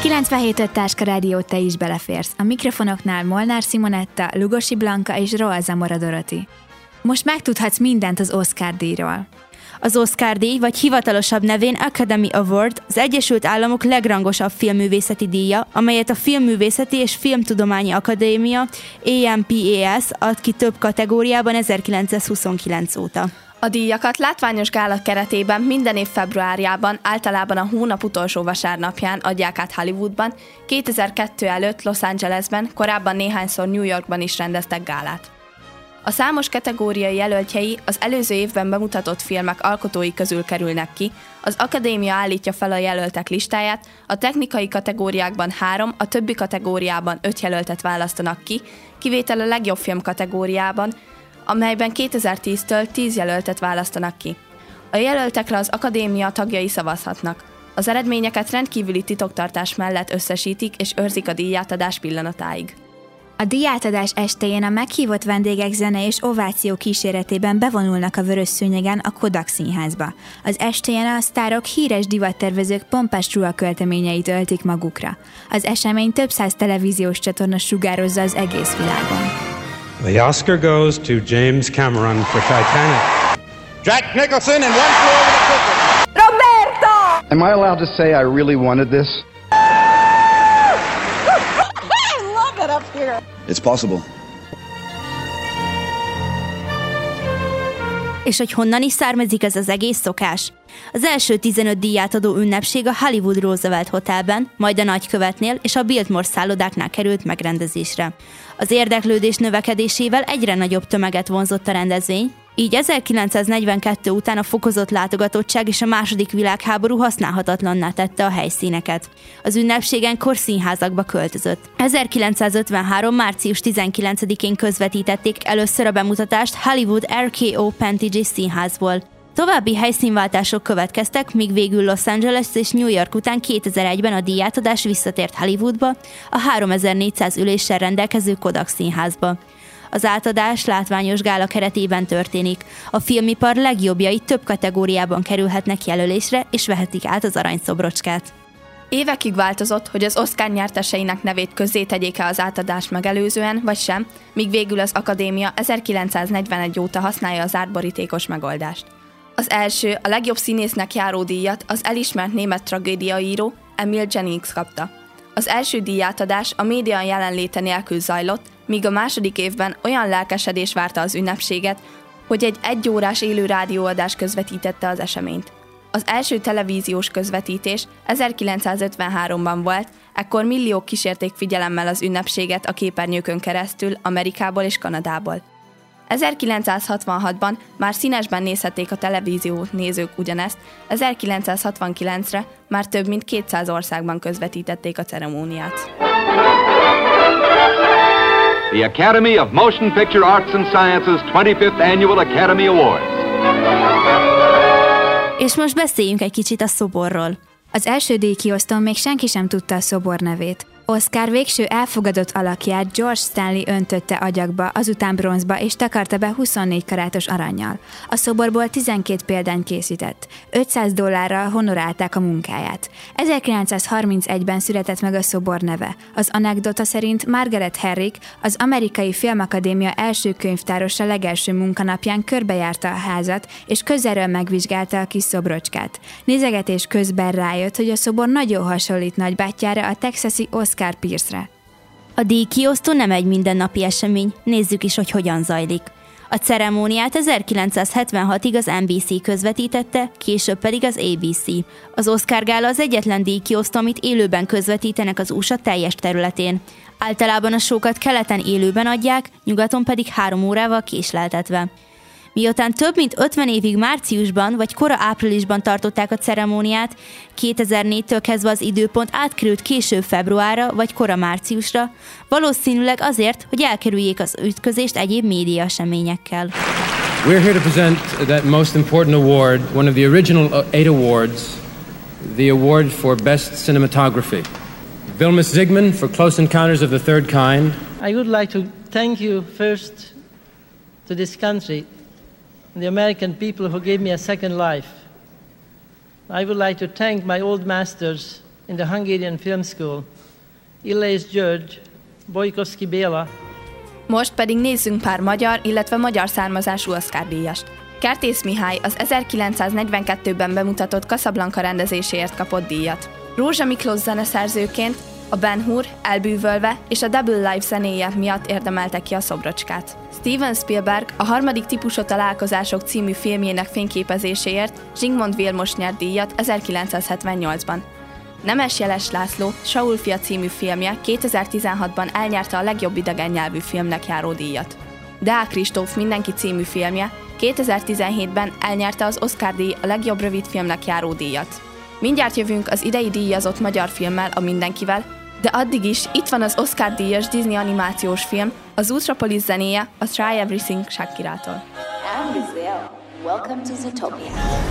97.5 Táska Rádió, te is beleférsz. A mikrofonoknál Molnár Simonetta, Lugosi Blanka és Roa Zamora Doroti. Most megtudhatsz mindent az Oscar-díjról. Az Oscar-díj, vagy hivatalosabb nevén Academy Award, az Egyesült Államok legrangosabb filmművészeti díja, amelyet a Filmművészeti és Filmtudományi Akadémia, AMPAS ad ki több kategóriában 1929 óta. A díjakat látványos gála keretében minden év februárjában, általában a hónap utolsó vasárnapján adják át Hollywoodban, 2002 előtt Los Angelesben, korábban néhányszor New Yorkban is rendeztek gálát. A számos kategóriai jelöltjei az előző évben bemutatott filmek alkotói közül kerülnek ki, az akadémia állítja fel a jelöltek listáját, a technikai kategóriákban 3, a többi kategóriában 5 jelöltet választanak ki, kivétel a legjobb film kategóriában, amelyben 2010-től 10 jelöltet választanak ki. A jelöltekre az akadémia tagjai szavazhatnak. Az eredményeket rendkívüli titoktartás mellett összesítik és őrzik a díjátadás pillanatáig. A díjátadás estéjén a meghívott vendégek zene és ováció kíséretében bevonulnak a Vörös Szőnyegen a Kodak Színházba. Az estéjén a sztárok híres divattervezők pompás ruhakölteményeit öltik magukra. Az esemény több száz televíziós csatorna sugározza az egész világon. The Oscar goes to James Cameron for Titanic. Jack Nicholson in One Flew Over the Cuckoo's Nest. Roberto! Am I allowed to say I really wanted this? I love it up here. It's possible. És hogy honnan is származik ez az egész szokás? Az első 15 díjátadó ünnepség a Hollywood Roosevelt Hotelben, majd a Nagykövetnél és a Biltmore szállodáknál került megrendezésre. Az érdeklődés növekedésével egyre nagyobb tömeget vonzott a rendezvény, így 1942 után a fokozott látogatottság és a II. Világháború használhatatlanná tette a helyszíneket. Az ünnepségen korszínházakba költözött. 1953. március 19-én közvetítették először a bemutatást Hollywood RKO Pantage színházból. További helyszínváltások következtek, míg végül Los Angeles és New York után 2001-ben a díjátadás visszatért Hollywoodba, a 3400 üléssel rendelkező Kodak Színházba. Az átadás látványos gála keretében történik. A filmipar legjobbjai több kategóriában kerülhetnek jelölésre, és vehetik át az aranyszobrocskát. Évekig változott, hogy az Oscar nyerteseinek nevét közzétegyék-e az átadást megelőzően, vagy sem, míg végül az akadémia 1941 óta használja az árborítékos megoldást. Az első, a legjobb színésznek járó díjat az elismert német tragédiaíró Emil Jannings kapta. Az első díjátadás a média jelenléte nélkül zajlott, míg a második évben olyan lelkesedés várta az ünnepséget, hogy egy 1 órás élő rádióadás közvetítette az eseményt. Az első televíziós közvetítés 1953-ban volt, ekkor milliók kísérték figyelemmel az ünnepséget a képernyőkön keresztül Amerikából és Kanadából. 1966-ban már színesben nézhették a televízió nézők ugyanezt, 1969-re már több mint 200 országban közvetítették a ceremóniát. The Academy of Motion Picture Arts and Sciences 25th Annual Academy Awards. És most beszéljünk egy kicsit a szoborról. Az első díjkiosztón még senki sem tudta a szobor nevét. Oscar végső elfogadott alakját George Stanley öntötte agyagba, azután bronzba és takarta be 24 karátos arannyal. A szoborból 12 példányt készített. $500 honorálták a munkáját. 1931-ben született meg a szobor neve. Az anekdota szerint Margaret Herrick, az Amerikai Filmakadémia első könyvtárosa legelső munkanapján körbejárta a házat, és közelről megvizsgálta a kis szobrocskát. Nézegetés közben rájött, hogy a szobor nagyon hasonlít nagybátyjára, a texasi Oscar Pierce-re. A díjkiosztó nem egy mindennapi esemény, nézzük is, hogy hogyan zajlik. A ceremóniát 1976-ig az NBC közvetítette, később pedig az ABC. Az Oscar gála az egyetlen díjkiosztó, amit élőben közvetítenek az USA teljes területén. Általában a show-kat keleten élőben adják, nyugaton pedig 3 órával késleltetve. Miután több mint 50 évig márciusban vagy kora áprilisban tartották a ceremóniát, 2004-től kezdve az időpont átkerült később februárra vagy kora márciusra, valószínűleg azért, hogy elkerüljék az ütközést egyéb média eseményekkel. We're here to present that most important award, one of the original 8 awards, the award for Best Cinematography. Vilmos Zsigmond for Close Encounters of the Third Kind. I would like to thank you first to this country, the American people who gave me a second life. I would like to thank my old masters, in the Hungarian Film School, Illés György, Bojkovszky Béla. Most pedig nézzünk pár magyar, illetve magyar származású Oscar-díjast. Kertész Mihály az 1942-ben bemutatott Casablanca rendezéséért kapott díjat. Rózsa Miklós zeneszerzőként a Ben Hur, Elbűvölve és a Double Life zenéje miatt érdemelte ki a szobrocskát. Steven Spielberg a Harmadik típusú találkozások című filmjének fényképezéséért Zsigmond Vilmos nyert díjat 1978-ban. Nemes Jeles László Saul fia című filmje 2016-ban elnyerte a legjobb idegen nyelvű filmnek járó díjat. Deák Kristóf Mindenki című filmje 2017-ben elnyerte az Oscar-díj a legjobb rövidfilmnek járó díjat. Mindjárt jövünk az idei díjazott magyar filmmel, a Mindenkivel, de addig is itt van az Oscar-díjas Disney animációs film, az Zootropolis zenéje a Try Everything Shakirától. Welcome to Zootopia.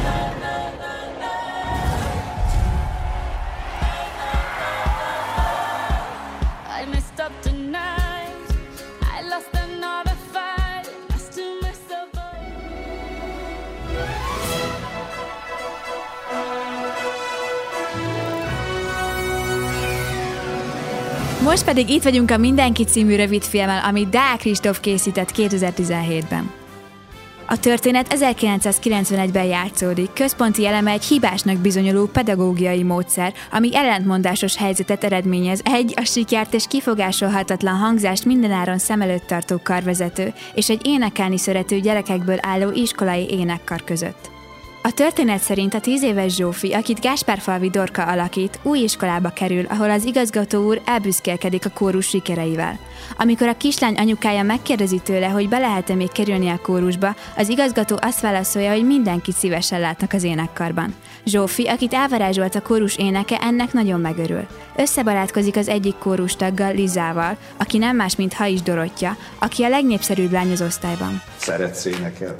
Most pedig itt vagyunk a Mindenki című rövidfilmmel, amit Deák Kristóf készített 2017-ben. A történet 1991-ben játszódik, központi eleme egy hibásnak bizonyuló pedagógiai módszer, ami ellentmondásos helyzetet eredményez egy a sikert és kifogásolhatatlan hangzást mindenáron szem előtt tartó karvezető és egy énekelni szerető gyerekekből álló iskolai énekkar között. A történet szerint a 10 éves Zsófi, akit Gáspárfalvi Dorka alakít, új iskolába kerül, ahol az igazgató úr elbüszkélkedik a kórus sikereivel. Amikor a kislány anyukája megkérdezi tőle, hogy be lehet-e még kerülni a kórusba, az igazgató azt válaszolja, hogy mindenkit szívesen látnak az énekkarban. Zsófi, akit elvarázsolt a kórus éneke, ennek nagyon megörül. Összebarátkozik az egyik kórustaggal, Lizával, aki nem más, mint Hajs Dorottya, aki a legnépszerűbb lány az osztályban. Szeretsz énekelni?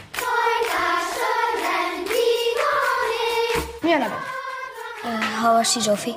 Mi a neve? Havasi Zsófi.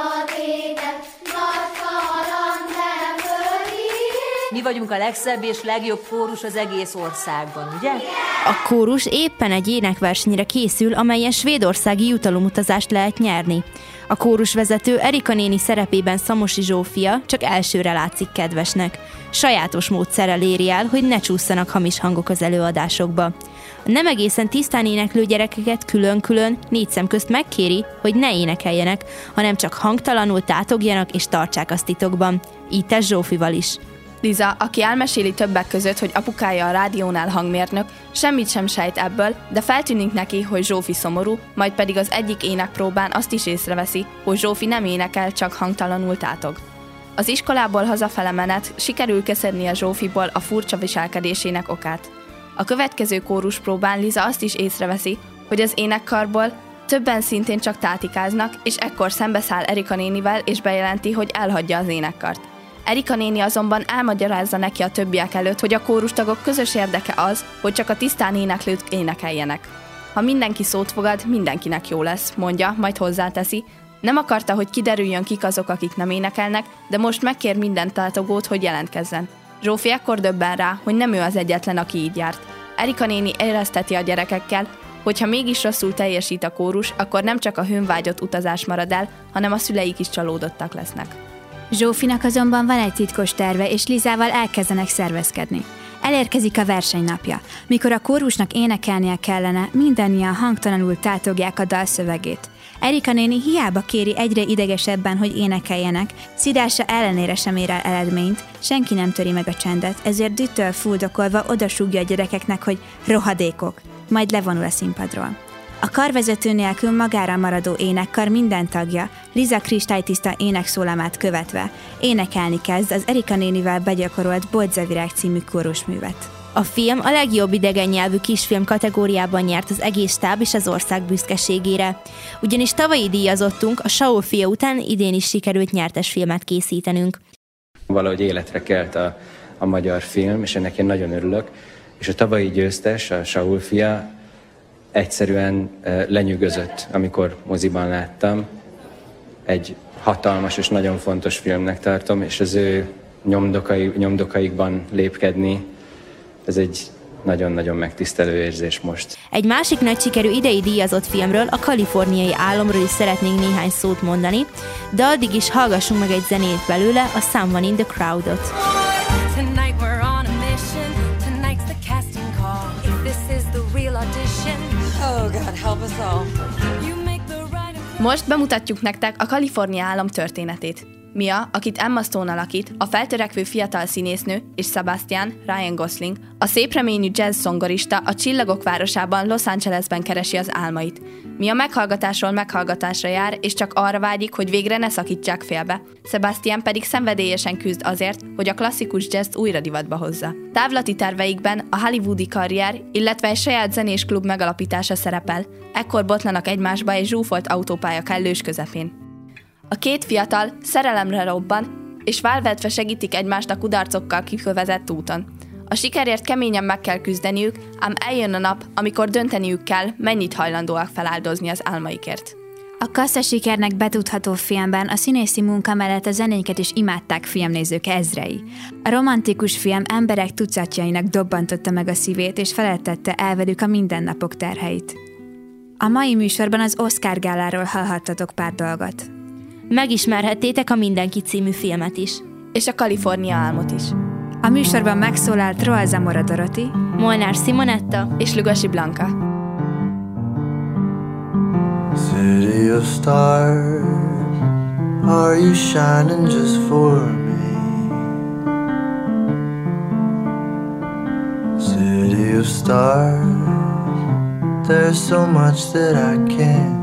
Mi vagyunk a legszebb és legjobb kórus az egész országban, ugye? A kórus éppen egy énekversenyre készül, amelyen svédországi jutalomutazást lehet nyerni. A kórusvezető Erika néni szerepében Szamosi Zsófia csak elsőre látszik kedvesnek. Sajátos módszerrel éri el, hogy ne csússzanak hamis hangok az előadásokba. A nem egészen tisztán éneklő gyerekeket külön-külön 4 szem közt megkéri, hogy ne énekeljenek, hanem csak hangtalanul tátogjanak és tartsák azt titokban. Így tesz Zsófival is. Liza, aki elmeséli többek között, hogy apukája a rádiónál hangmérnök, semmit sem sejt ebből, de feltűnik neki, hogy Zsófi szomorú, majd pedig az egyik énekpróbán azt is észreveszi, hogy Zsófi nem énekel, csak hangtalanul tátog. Az iskolából hazafele menet sikerül kiszedni a Zsófiból a furcsa viselkedésének okát. A következő kóruspróbán Liza azt is észreveszi, hogy az énekkarból többen szintén csak tátikáznak, és ekkor szembeszáll Erika nénivel, és bejelenti, hogy elhagyja az énekkart. Erika néni azonban elmagyarázza neki a többiek előtt, hogy a kórustagok közös érdeke az, hogy csak a tisztán éneklők énekeljenek. Ha mindenki szót fogad, mindenkinek jó lesz, mondja, majd hozzáteszi. Nem akarta, hogy kiderüljön, kik azok, akik nem énekelnek, de most megkér minden tátogót, hogy jelentkezzen. Zsófi ekkor döbben rá, hogy nem ő az egyetlen, aki így járt. Erika néni érezteti a gyerekekkel, hogy ha mégis rosszul teljesít a kórus, akkor nem csak a hőnvágyott utazás marad el, hanem a szüleik is csalódottak lesznek. Zsófinak azonban van egy titkos terve, és Lizával elkezdenek szervezkedni. Elérkezik a versenynapja. Mikor a kórusnak énekelnie kellene, mindannyian hangtalanul tátogják a dal szövegét. Erika néni hiába kéri egyre idegesebben, hogy énekeljenek, szidása ellenére sem ér el eredményt, senki nem töri meg a csendet, ezért dühtől fuldokolva odasúgja a gyerekeknek, hogy rohadékok, majd levonul a színpadról. A karvezető nélkül magára maradó énekkar minden tagja, Liza kristálytiszta énekszólamát követve, énekelni kezd az Erika nénivel begyakorolt Boldzavirág című kórusművet. A film a legjobb idegen nyelvű kisfilm kategóriában nyert az egész stáb és az ország büszkeségére. Ugyanis tavalyi díjazottunk, a Saul fia után idén is sikerült nyertes filmet készítenünk. Valahogy életre kelt a magyar film, és ennek én nagyon örülök. És a tavalyi győztes, a Saul fia, egyszerűen lenyűgözött, amikor moziban láttam. Egy hatalmas és nagyon fontos filmnek tartom, és az ő nyomdokaikban lépkedni, ez egy nagyon-nagyon megtisztelő érzés most. Egy másik nagy sikerű idei díjazott filmről, a Kaliforniai álomról is szeretnénk néhány szót mondani, de addig is hallgassunk meg egy zenét belőle, a Someone in the Crowd-ot. Most bemutatjuk nektek a Kalifornia álom történetét. Mia, akit Emma Stone alakít, a feltörekvő fiatal színésznő, és Sebastian, Ryan Gosling, a szépreményű jazz zongorista a Csillagok városában, Los Angelesben keresi az álmait. Mia meghallgatásról meghallgatásra jár, és csak arra vágyik, hogy végre ne szakítsák félbe. Sebastian pedig szenvedélyesen küzd azért, hogy a klasszikus jazzt újra divatba hozza. Távlati terveikben a hollywoodi karrier, illetve egy saját zenés klub megalapítása szerepel. Ekkor botlanak egymásba egy zsúfolt autópálya kellős közepén. A két fiatal szerelemre robban, és válvetve segítik egymást a kudarcokkal kikövezett úton. A sikerért keményen meg kell küzdeniük, ám eljön a nap, amikor dönteniük kell, mennyit hajlandóak feláldozni az álmaikért. A kasszasikernek betudható filmben a színészi munka mellett a zenéket is imádták filmnézők ezrei. A romantikus film emberek tucatjainak dobbantotta meg a szívét, és feledtette el velük a mindennapok terheit. A mai műsorban az Oscar gáláról hallhattatok pár dolgot. Megismerhettétek a Mindenki című filmet is. És a Kalifornia álmot is. A műsorban megszólalt Roa Zamora Doroti, Molnár Simonetta és Lugosi Blanka. City of stars, are you shining just for me? City of stars, there's so much that I can't